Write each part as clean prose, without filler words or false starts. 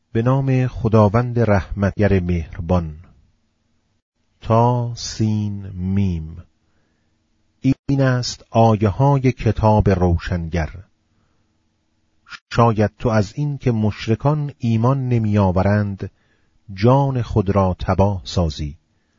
به نام خداوند رحمتگر مهربان. تا سین میم. این است آیه های کتاب روشنگر. شاید تو از این که مشرکان ایمان نمی آورند جان خود را تباه سازی.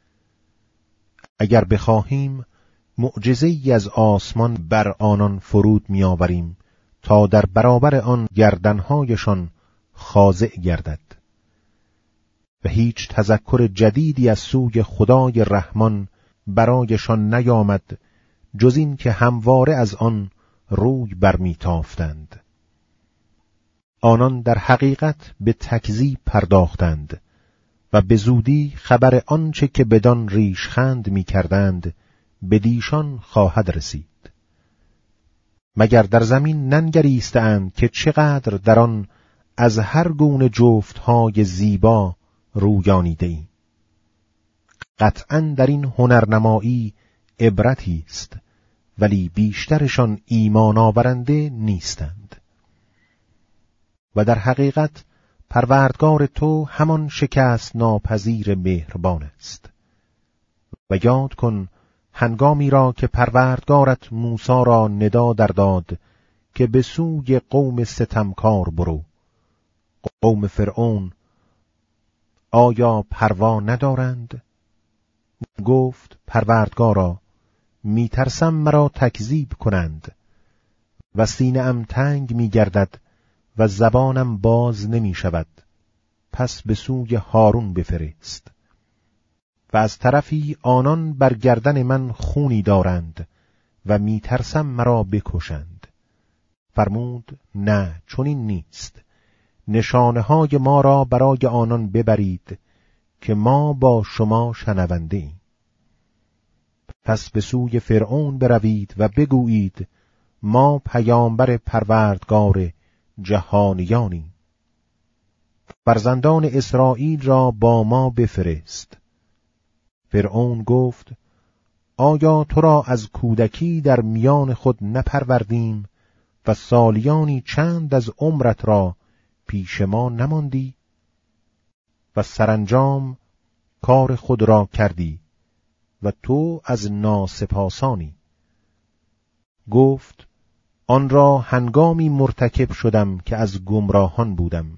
اگر بخواهیم معجزه‌ای از آسمان بر آنان فرود می آوریم تا در برابر آن گردنهایشان خاضع گردد. و هیچ تذکر جدیدی از سوی خدای رحمان برایشان نیامد جز این که همواره از آن روی برمیتافتند. آنان در حقیقت به تکذیب پرداختند و به زودی خبر آنچه که بدان ریشخند می‌کردند بدیشان خواهد رسید. مگر در زمین ننگریستند که چقدر در آن از هر گونه جفت‌های زیبا رویانیده ایم. قطعاً در این هنرنمایی عبرتی است، ولی بیشترشان ایمان آورنده نیستند. و در حقیقت پروردگار تو همان شکست ناپذیر مهربان است. و یاد کن هنگامی را که پروردگارت موسی را ندا در داد که به سوی قوم ستمکار برو. قوم فرعون آیا پروا ندارند؟ گفت پروردگارا میترسم مرا تکذیب کنند و سینه‌ام تنگ میگردد و زبانم باز نمی شود. پس به سوی هارون بفرست. و از طرفی آنان بر گردن من خونی دارند و میترسم مرا بکشند. فرمود نه، چنین نیست. نشانه های ما را برای آنان ببرید که ما با شما شنونده ایم. پس به سوی فرعون بروید و بگویید ما پیامبر پروردگار جهانیانیم. فرزندان اسرائیل را با ما بفرست. فرعون گفت آیا تو را از کودکی در میان خود نپروردیم و سالیانی چند از عمرت را پیش ما نماندی؟ و سرانجام کار خود را کردی و تو از ناسپاسانی. گفت آن را هنگامی مرتکب شدم که از گمراهان بودم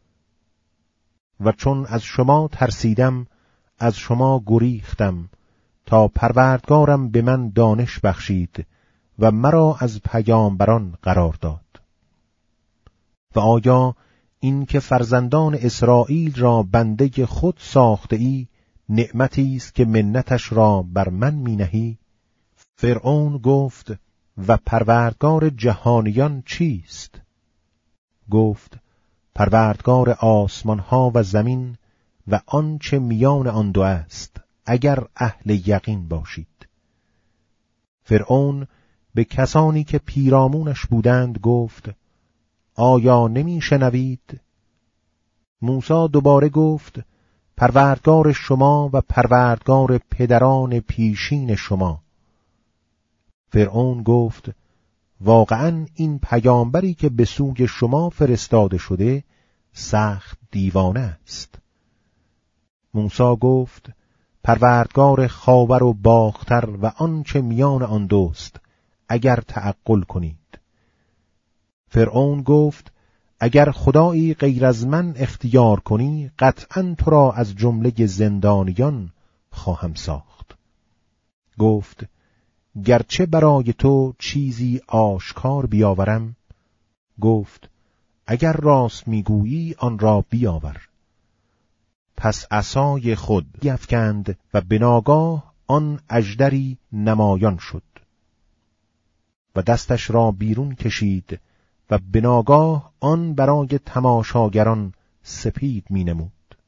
و چون از شما ترسیدم از شما گریختم تا پروردگارم به من دانش بخشید و مرا از پیامبران قرار داد. و آیا این که فرزندان اسرائیل را بنده خود ساخته ای نعمتی است که منتش را بر من می نهی؟ فرعون گفت و پروردگار جهانیان چیست؟ گفت پروردگار آسمان ها و زمین و آنچه میان آن دو است، اگر اهل یقین باشید. فرعون به کسانی که پیرامونش بودند گفت آیا نمی شنوید؟ موسی دوباره گفت پروردگار شما و پروردگار پدران پیشین شما. فرعون گفت واقعاً این پیامبری که به سوی شما فرستاده شده سخت دیوانه است. موسی گفت پروردگار خاور و باختر و آنچه میان آن دوست، اگر تعقل کنید. فرعون گفت اگر خدایی غیر از من اختیار کنی قطعاً تو را از جمله زندانیان خواهم ساخت. گفت گرچه برای تو چیزی آشکار بیاورم؟ گفت اگر راست میگویی آن را بیاور. پس عصای خود بیفکند و به ناگاه آن اژدری نمایان شد و دستش را بیرون کشید و به ناگاه آن برای تماشاگران سپید می نمود.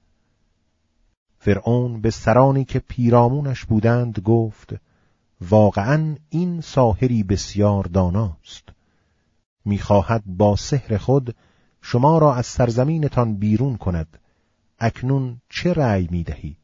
فرعون به سرانی که پیرامونش بودند گفت واقعاً این ساحری بسیار داناست. می‌خواهد با سحر خود شما را از سرزمینتان بیرون کند. اکنون چه رأی می‌دهید؟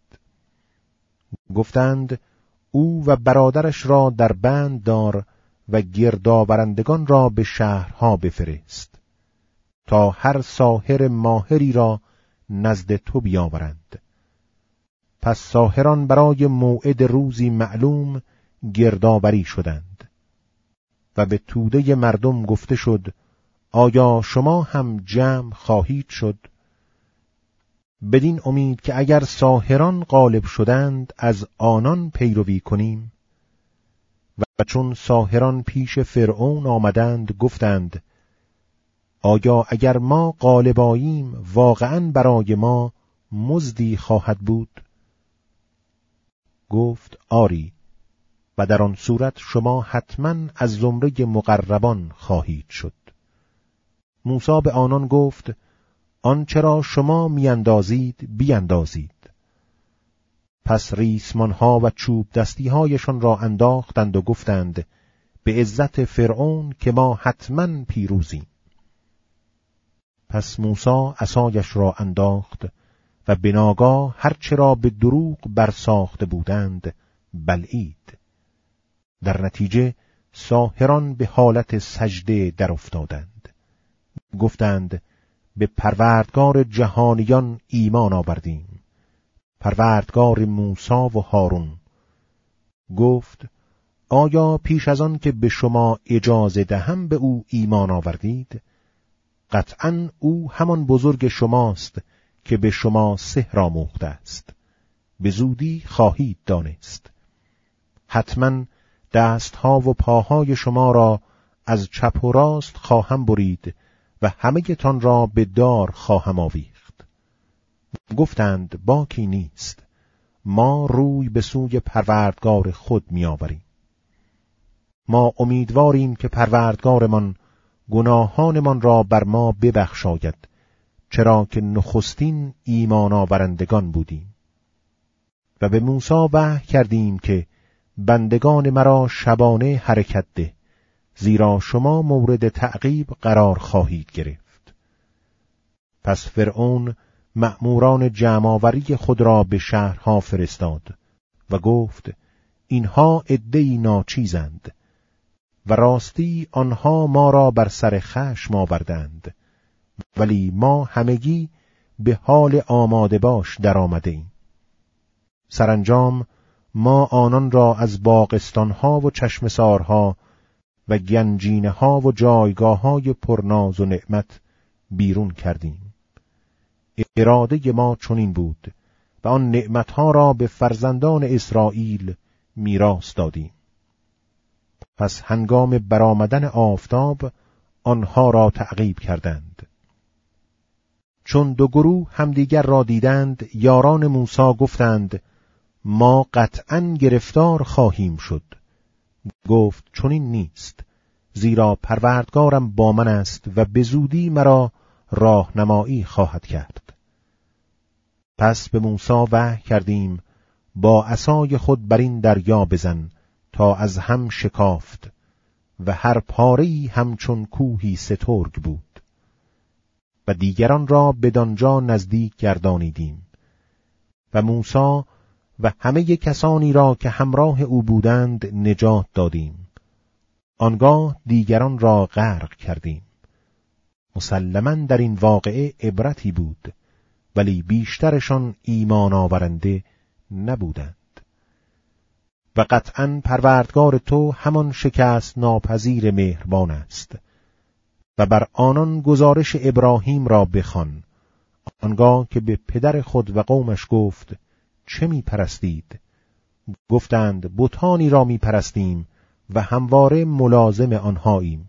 گفتند او و برادرش را در بند دار و گردآورندگان را به شهرها بفرست تا هر ساحر ماهری را نزد تو بیاورند. پس ساحران برای موعد روزی معلوم گردآوری شدند و به توده مردم گفته شد: آیا شما هم جمع خواهید شد؟ بدین امید که اگر ساحران غالب شدند از آنان پیروی کنیم. و چون ساحران پیش فرعون آمدند گفتند: آیا اگر ما غالب آییم واقعاً برای ما مزدی خواهد بود؟ گفت: آری، و در آن صورت شما حتماً از زمره مقربان خواهید شد. موسی به آنان گفت: آنچه را شما میاندازید بیاندازید. پس ریسمانها و چوب دستیهایشان را انداختند و گفتند: به عزت فرعون که ما حتماً پیروزیم. پس موسی عصایش را انداخت و به ناگاه هرچه را به دروغ برساخته بودند بلعید. در نتیجه ساحران به حالت سجده در افتادند. گفتند: به پروردگار جهانیان ایمان آوردیم، پروردگار موسی و هارون. گفت: آیا پیش از آن که به شما اجازه دهم به او ایمان آوردید؟ قطعاً او همان بزرگ شماست که به شما سحر آموخته است. به زودی خواهید دانست. حتماً دستها و پاهای شما را از چپ و راست خواهم برید و همه تان را به دار خواهم آویخت. گفتند: باکی نیست، ما روی به سوی پروردگار خود می آوریم. ما امیدواریم که پروردگارمان گناهانمان را بر ما ببخشاید، چرا که نخستین ایمان آورندگان بودیم. و به موسی وحی کردیم که بندگان مرا شبانه حرکت ده، زیرا شما مورد تعقیب قرار خواهید گرفت. پس فرعون مأموران جمع‌آوری خود را به شهرها فرستاد و گفت: اینها عده‌ای ناچیزند و راستی آنها ما را بر سر خشم آوردند، ولی ما همگی به حال آماده باش در آمده ایم. سرانجام ما آنان را از باغستانها و چشمسارها و گنجینه‌ها و جایگاه‌های پرناز و نعمت بیرون کردیم. اراده ما چنین بود و آن نعمتها را به فرزندان اسرائیل میراث دادیم. پس هنگام برآمدن آفتاب آنها را تعقیب کردند. چون دو گروه همدیگر را دیدند، یاران موسی گفتند: ما قطعاً گرفتار خواهیم شد. گفت: چنین نیست، زیرا پروردگارم با من است و به زودی مرا راهنمایی خواهد کرد. پس به موسی وحی کردیم: با عصای خود بر این دریا بزن تا از هم شکافت و هر پاره‌ای همچون کوهی سترگ بود. و دیگران را بدانجا نزدیک گردانیدیم و موسی و همه کسانی را که همراه او بودند نجات دادیم. آنگاه دیگران را غرق کردیم. مسلماً در این واقعه عبرتی بود، ولی بیشترشان ایمان آورنده نبودند. و قطعاً پروردگار تو همان شکست ناپذیر مهربان است. و بر آنان گزارش ابراهیم را بخوان، آنگاه که به پدر خود و قومش گفت: چه می پرستید؟ گفتند: بتانی را می پرستیم و همواره ملازم آنهاییم.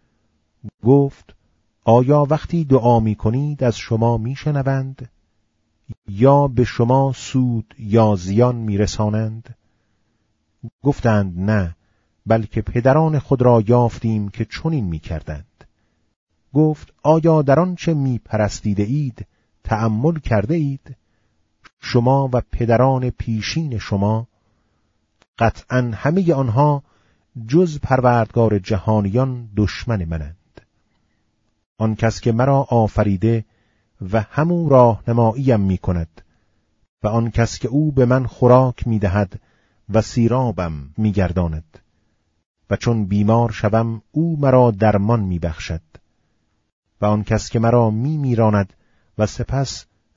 گفت: آیا وقتی دعا می کنید از شما می شنوند؟ یا به شما سود یا زیان می رسانند؟ گفتند: نه، بلکه پدران خود را یافتیم که چنین می کردند. گفت: آیا در آنچه می پرستیده اید تأمل کرده اید؟ شما و پدران پیشین شما، قطعاً همه آنها جز پروردگار جهانیان دشمن منند. آن کس که مرا آفریده و همو راهنماییم می کند و آن کس که او به من خوراک می دهد و سیرابم می گرداند و چون بیمار شوم او مرا درمان می بخشد و آن کس که مرا می میراند و سپس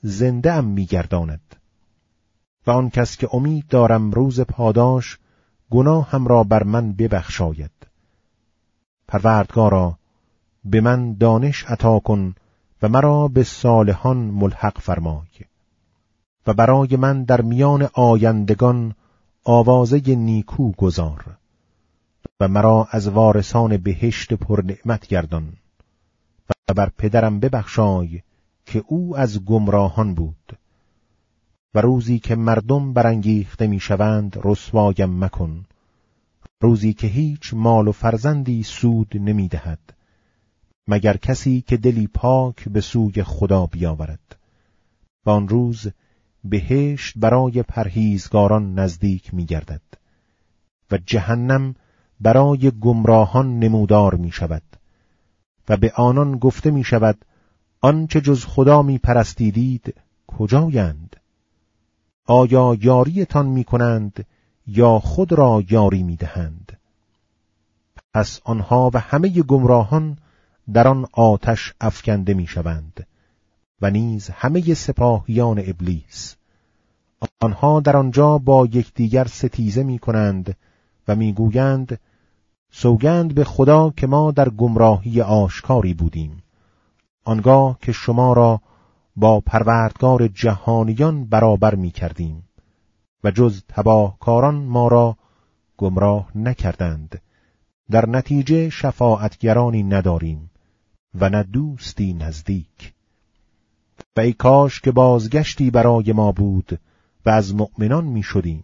زنده ام می‌گرداند. و آن کس که امید دارم روز پاداش، گناهم را بر من ببخشاید. پروردگارا، به من دانش عطا کن و مرا به صالحان ملحق فرمای. و برای من در میان آیندگان آوازه نیکو گذار و مرا از وارثان بهشت پر نعمت گردان. و بر پدرم ببخشای که او از گمراهان بود. و روزی که مردم برانگیخته میشوند رسوایم مکن، روزی که هیچ مال و فرزندی سود نمیدهد مگر کسی که دلی پاک به سوی خدا بیاورد. و آن روز بهشت برای پرهیزگاران نزدیک می‌گردد و جهنم برای گمراهان نمودار می‌شود. و به آنان گفته می‌شود آنچه جز خدا می‌پرستیدید کجایند؟ آیا یاریتان می‌کنند یا خود را یاری می‌دهند؟ پس آنها و همه گمراهان در آن آتش افکنده می‌شوند و نیز همه سپاهیان ابلیس. آنها در آنجا با یکدیگر ستیزه می‌کنند و می‌گویند سوگند به خدا که ما در گمراهی آشکاری بودیم، آنگاه که شما را با پروردگار جهانیان برابر می‌کردیم و جز تباهکاران ما را گمراه نکردند. در نتیجه شفاعتگرانی نداریم و نه دوستی نزدیک. و ای کاش که بازگشتی برای ما بود و از مؤمنان می شدیم.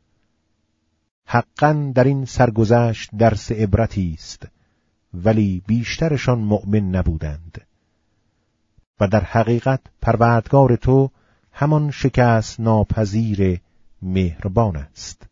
حقاً در این سرگذشت درس عبرتی است، ولی بیشترشان مؤمن نبودند. و در حقیقت پروردگار تو همان شکست ناپذیر مهربان است.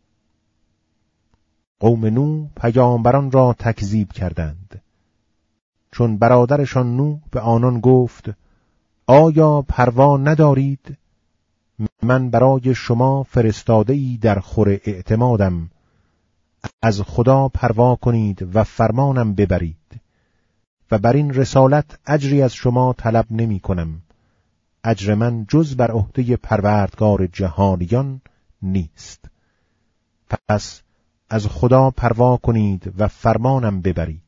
قوم نوح پیامبران را تکذیب کردند. چون برادرشان نوح به آنان گفت آیا پروا ندارید؟ من برای شما فرستاده‌ای در خور اعتمادم. از خدا پروا کنید و فرمانم ببرید. و بر این رسالت اجری از شما طلب نمی کنم. اجر من جز بر عهده پروردگار جهانیان نیست. پس از خدا پروا کنید و فرمانم ببرید.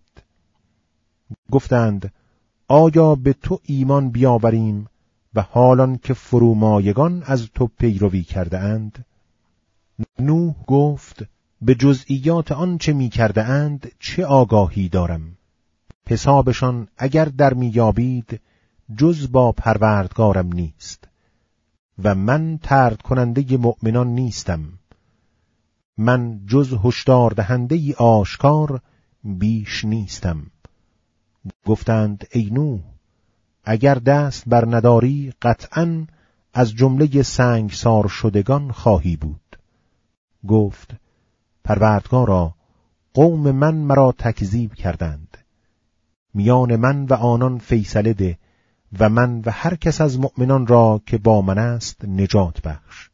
گفتند آیا به تو ایمان بیاوریم و حالان که فرومایگان از تو پیروی کرده اند؟ نوح گفت به جزئیات آنچه می کرده اند چه آگاهی دارم؟ حسابشان اگر در میابید جز با پروردگارم نیست و من طرد کننده مؤمنان نیستم. من جز هشدار دهنده ای آشکار بیش نیستم. گفتند ای نوح اگر دست بر نداری قطعاً از جمله سنگسار شدگان خواهی بود. گفت پروردگارا قوم من مرا تکذیب کردند. میان من و آنان فیصله ده و من و هر کس از مؤمنان را که با من است نجات بخش.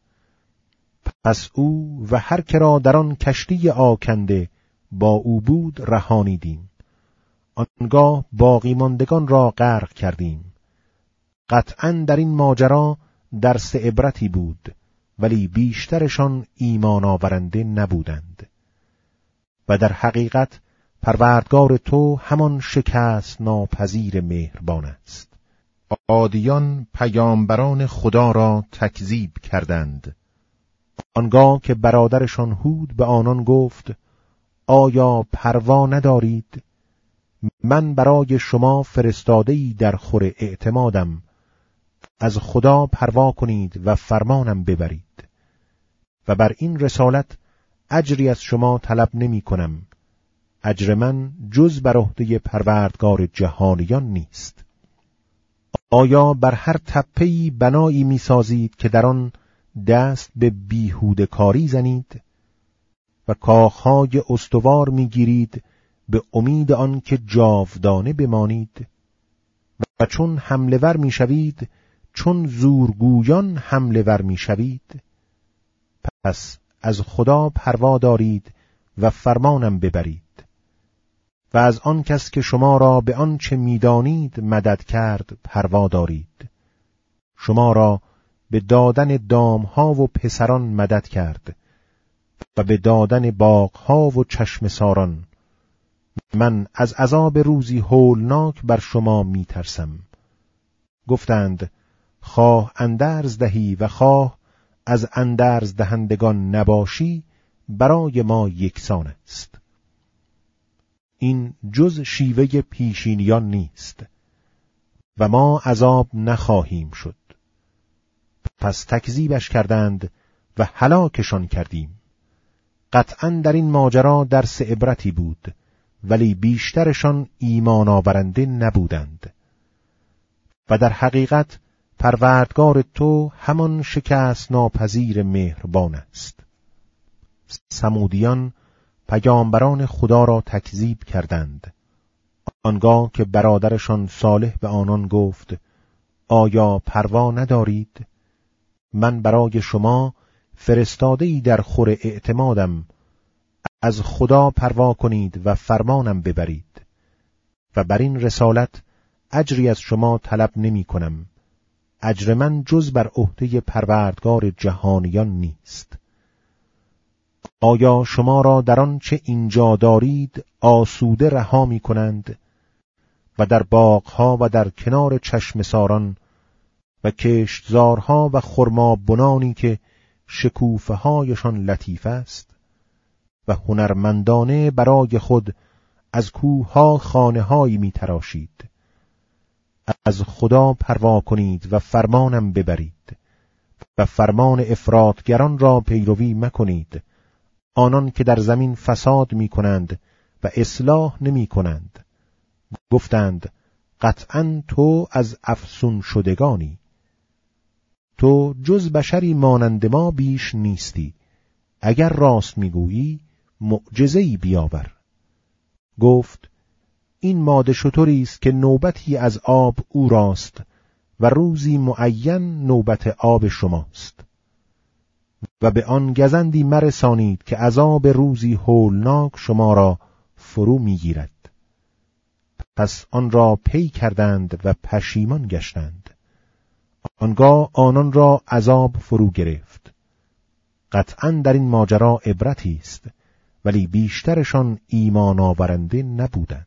پس او و هر که را در آن کشتی آکنده با او بود رهانیدیم. آنگاه باقی ماندگان را غرق کردیم. قطعاً در این ماجرا درس عبرتی بود، ولی بیشترشان ایمان آورنده نبودند. و در حقیقت پروردگار تو همان شکست ناپذیر مهربان است. عادیان پیامبران خدا را تکذیب کردند. آنگاه که برادرشان هود به آنان گفت آیا پروا ندارید؟ من برای شما فرستاده‌ای در خور اعتمادم. از خدا پروا کنید و فرمانم ببرید. و بر این رسالت اجری از شما طلب نمی کنم. اجر من جز بر عهده پروردگار جهانیان نیست. آیا بر هر تپه‌ای بنایی می سازید که در آن دست به بیهوده کاری زنید و کاخهای استوار می گیرید به امید آن که جاودانه بمانید؟ و چون حمله ور می شوید چون زورگویان حمله ور می شوید؟ پس از خدا پروا دارید و فرمانم ببرید. و از آن کس که شما را به آن چه می دانید مدد کرد پروا دارید. شما را به دادن دامها و پسران مدد کرد و به دادن باغها و چشم ساران. من از عذاب روزی هولناک بر شما می ترسم. گفتند خواه اندرز دهی و خواه از اندرز دهندگان نباشی، برای ما یکسان است. این جز شیوه پیشینیان نیست و ما عذاب نخواهیم شد. پس تکذیبش کردند و هلاکشان کردیم. قطعاً در این ماجرا درس عبرتی بود، ولی بیشترشان ایمان آورنده نبودند. و در حقیقت پروردگار تو همان شکست ناپذیر مهربان است. ثمودیان پیامبران خدا را تکذیب کردند. آنگاه که برادرشان صالح به آنان گفت آیا پروا ندارید؟ من برای شما فرستاده‌ای در خور اعتمادم، از خدا پروا کنید و فرمانم ببرید و بر این رسالت اجری از شما طلب نمی کنم. اجر من جز بر عهده پروردگار جهانیان نیست. آیا شما را در آن چه اینجا دارید آسوده رها می کنند و در باغها و در کنار چشم ساران و کشتزارها و خرمابنانی که شکوفه هایشان لطیف است و هنرمندانه برای خود از کوهها خانه هایی می تراشید. از خدا پروا کنید و فرمانم ببرید و فرمان افراطگران را پیروی مکنید، آنان که در زمین فساد می کنند و اصلاح نمی کنند. گفتند قطعاً تو از افسون شدگانی. تو جز بشری مانند ما بیش نیستی. اگر راست میگویی معجزه‌ای بیاور. گفت این ماده شتری است که نوبتی از آب او راست و روزی معین نوبت آب شماست. و به آن گزندی مرسانید که عذاب روزی هولناک شما را فرو میگیرد. پس آن را پی کردند و پشیمان گشتند. آنگاه آنان را عذاب فرو گرفت. قطعاً در این ماجرا عبرتی است، ولی بیشترشان ایمان آورنده نبودند.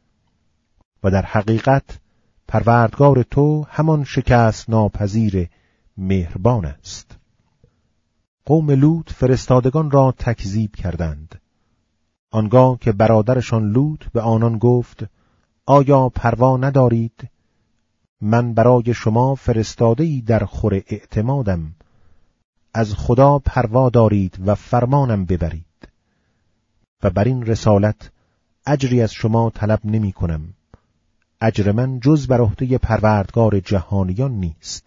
و در حقیقت پروردگار تو همان شکست ناپذیر مهربان است. قوم لوط فرستادگان را تکذیب کردند. آنگاه که برادرشان لوط به آنان گفت آیا پروا ندارید؟ من برای شما فرستاده‌ای در خور اعتمادم، از خدا پروا دارید و فرمانم ببرید و بر این رسالت اجری از شما طلب نمی کنم. اجر من جز بر عهده پروردگار جهانیان نیست.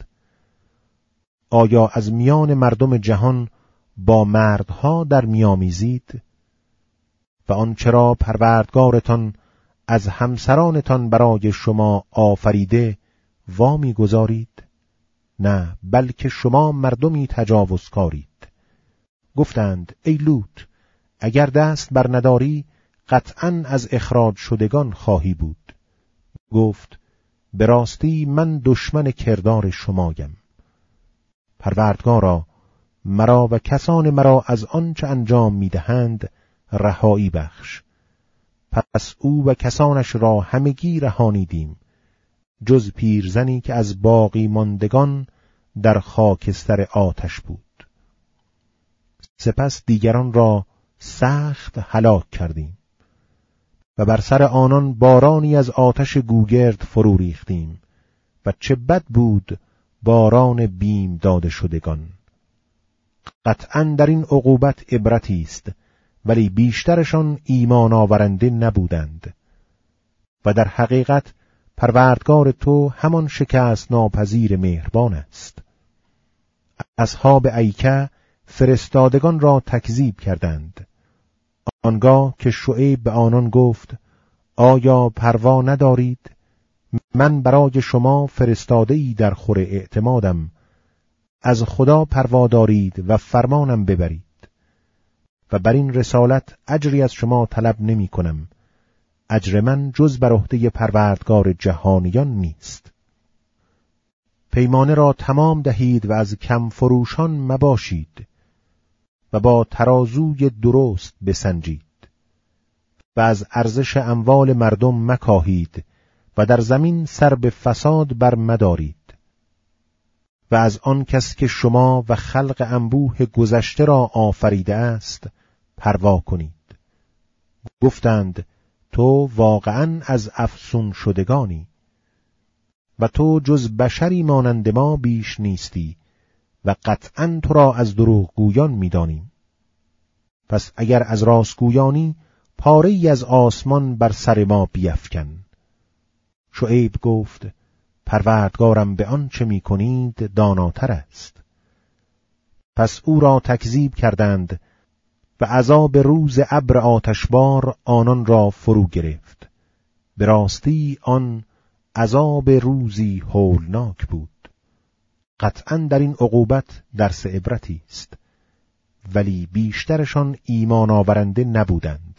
آیا از میان مردم جهان با مردها در میامیزید و آنچه را پروردگارتان از همسرانتان برای شما آفریده وامی گذارید؟ نه، بلکه شما مردمی تجاوزکارید. گفتند ای لوط، اگر دست بر نداری قطعاً از اخراج شدگان خواهی بود. گفت به راستی من دشمن کردار شمایم. پروردگارا، مرا و کسان مرا از آنچه انجام میدهند رهایی بخش. پس او و کسانش را همگی رهانیدیم، جز پیرزنی که از باقی ماندگان در خاکستر آتش بود. سپس دیگران را سخت هلاک کردیم و بر سر آنان بارانی از آتش گوگرد فرو ریختیم و چه بد بود باران بیم داده شدگان. قطعاً در این عقوبت عبرتی است، ولی بیشترشان ایمان آورنده نبودند. و در حقیقت پروردگار تو همان شکست ناپذیر مهربان است. اصحاب ایکه فرستادگان را تکذیب کردند. آنگاه که شعیب به آنان گفت آیا پروا ندارید؟ من برای شما فرستاده‌ای در خور اعتمادم، از خدا پروا دارید و فرمانم ببرید و بر این رسالت اجری از شما طلب نمی کنم. اجر من جز بر عهده پروردگار جهانیان نیست. پیمانه را تمام دهید و از کم فروشان مباشید و با ترازوی درست بسنجید و از ارزش اموال مردم مکاهید و در زمین سر به فساد بر مدارید و از آن کس که شما و خلق انبوه گذشته را آفریده است پروا کنید. گفتند تو واقعاً از افسون شدگانی و تو جز بشری مانند ما بیش نیستی و قطعاً تو را از دروغگویان می‌دانیم. پس اگر از راستگویانی پاره‌ای از آسمان بر سر ما بیفکن. شعیب گفت پروردگارم به آنچه می‌کنید داناتر است. پس او را تکذیب کردند و عذاب روز ابر آتشبار آنان را فرو گرفت. به راستی آن عذاب روزی هولناک بود. قطعاً در این عقوبت درس عبرتی است، ولی بیشترشان ایمان آورنده نبودند.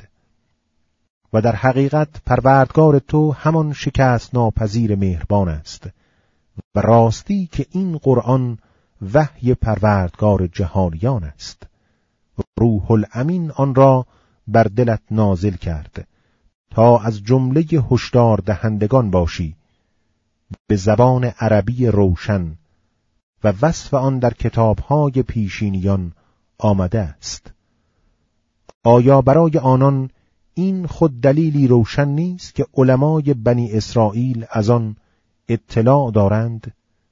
و در حقیقت پروردگار تو همان شکست ناپذیر مهربان است و راستی که این قرآن وحی پروردگار جهانیان است. روح الامین آن را بر دلت نازل کرد تا از جمله هشدار دهندگان باشی به زبان عربی روشن و وصف آن در کتاب‌های پیشینیان آمده است. آیا برای آنان این خود دلیلی روشن نیست که علمای بنی اسرائیل از آن اطلاع دارند؟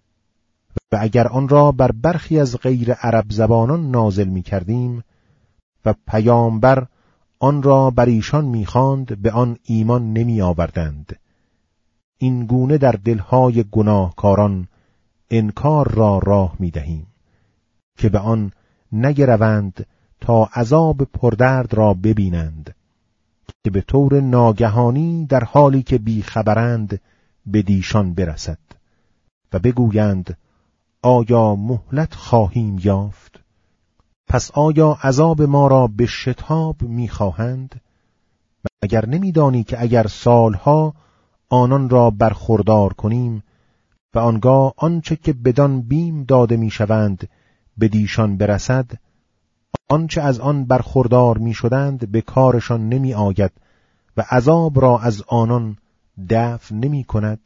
و اگر آن را بر برخی از غیر عرب زبانان نازل می کردیم و پیامبر آن را بر ایشان می خواند، به آن ایمان نمی آوردند. این گونه در دلهای گناهکاران انکار را راه می دهیم که به آن نگروند تا عذاب پردرد را ببینند که به طور ناگهانی در حالی که بی خبرند به دیشان برسد و بگویند آیا مهلت خواهیم یافت؟ پس آیا عذاب ما را به شتاب می‌خواهند؟ مگر نمی‌دانی که اگر سالها آنان را برخوردار کنیم و آنگاه آنچه که بدان بیم داده می‌شوند به دیشان برسد، آنچه از آن برخوردار می‌شدند به کارشان نمی‌آید و عذاب را از آنان دفع نمی‌کند؟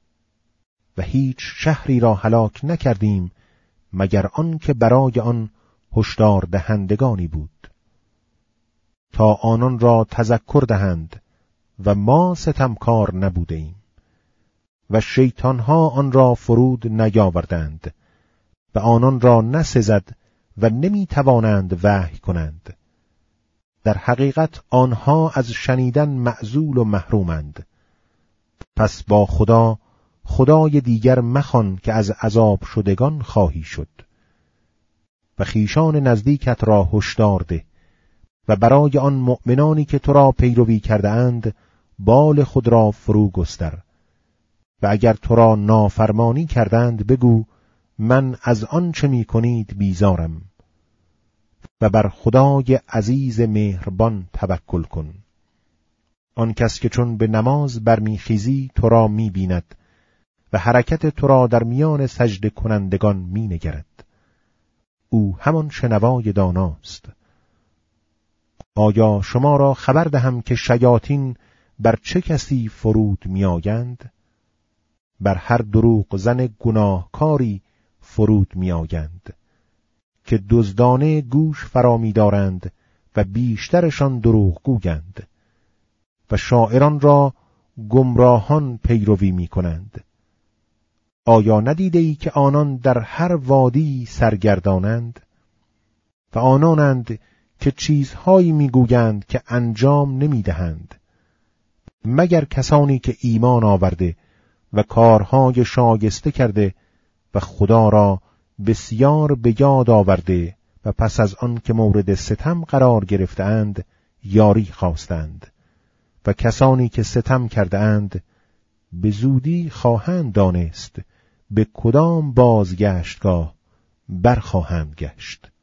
و هیچ شهری را هلاک نکردیم مگر آن که برای آن هشدار دهندگانی بود تا آنان را تذکر دهند و ما ستمکار نبوده ایم و شیطانها آن را فرود نیاوردند و آنان را نسزد و نمی توانند وحی کنند. در حقیقت آنها از شنیدن معزول و محرومند. پس با خدای دیگر مخوان که از عذاب شدگان خواهی شد. و خیشان نزدیکت را هشدار ده و برای آن مؤمنانی که تو را پیروی کرده اند بال خود را فرو گستر. و اگر تو را نافرمانی کردند بگو من از آن چه می کنید بیزارم و بر خدای عزیز مهربان توکل کن. آن کس که چون به نماز برمیخیزی تو را می بیند و حرکت تو را در میان سجده کنندگان می نگرد. او همان شنوای داناست. آیا شما را خبر دهم که شیاطین بر چه کسی فرود می آیند؟ بر هر دروغ زن گناهکاری فرود می آیند که دزدانه گوش فرا می دارند و بیشترشان دروغ گویند و شاعران را گمراهان پیروی می کنند. آیا ندیده ای که آنان در هر وادی سرگردانند و آنانند که چیزهایی میگویند که انجام نمیدهند مگر کسانی که ایمان آورده و کارهای شایسته کرده و خدا را بسیار به یاد آورده و پس از آن که مورد ستم قرار گرفتند یاری خواستند و کسانی که ستم کرده اند به زودی خواهند دانست به کدام بازگشتگاه برخواهند گشت.